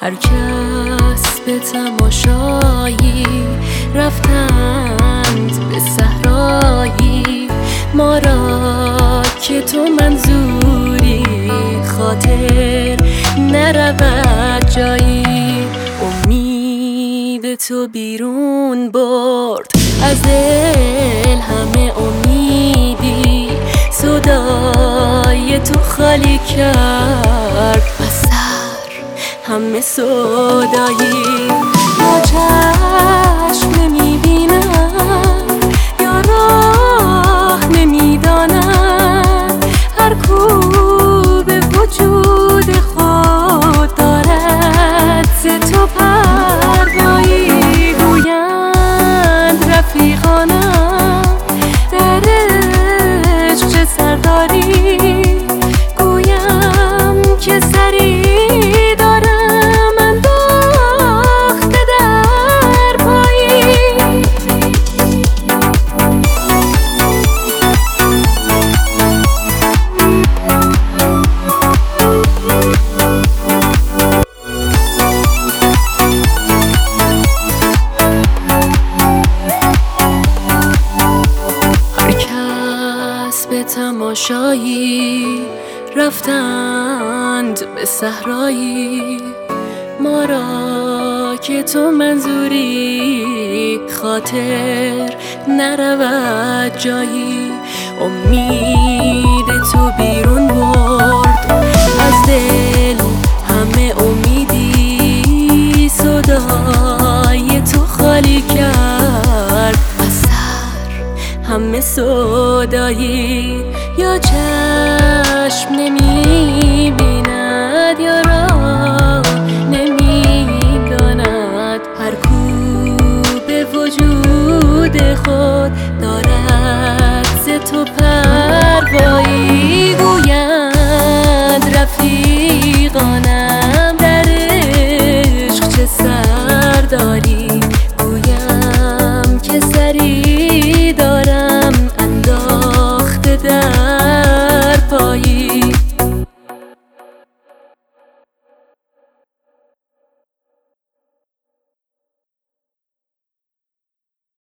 هر کس به تماشایی رفتند به صحرایی، ما را که تو منظوری خاطر نرود جایی. امید تو بیرون برد از دل همه امیدی، سودای تو خالی کرد و سر همه سودایی. یا چشم نمیبینم یا راه نمیدانم، هر کو به وجود خود دارد ز تو پروایی. گویند رفیقانم در عشق چه سر داری، گویم که سری دارم انداخته در پایی. به تماشایی رفتند به صحرایی، ما را که تو منظوری خاطر نرود جایی. امید